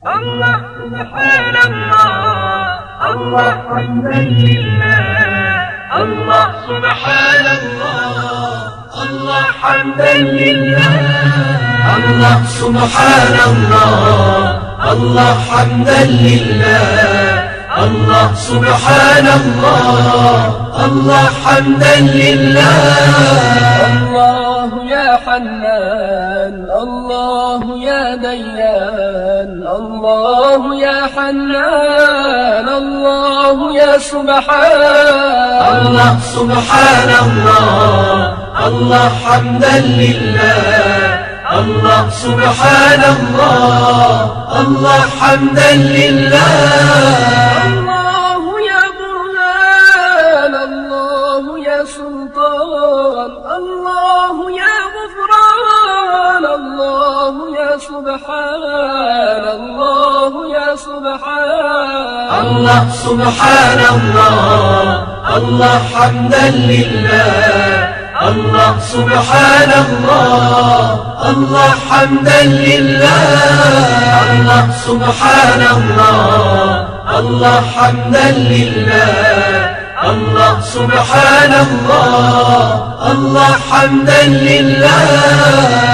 الله سبحان الله، الله حمدا لله. الله سبحان الله، الله حمدا لله. الله سبحان الله، الله حمدا لله. الله سبحان الله، الله حمدا لله. الله يا حنان، الله يا ديان، الله يا حنان، الله يا سبحان. الله سبحان الله، الله حمدا لله. الله سبحان الله، الله حمدا لله. الله يا برهان، الله يا سلطان، الله يا غفران، الله يا سبحان، الله يا سبحان. الله سبحان الله، الله حمدا لله. الله سبحان الله، الله حمدا لله. الله سبحان الله، الله حمدا لله. الله سبحان الله، الله حمدا لله.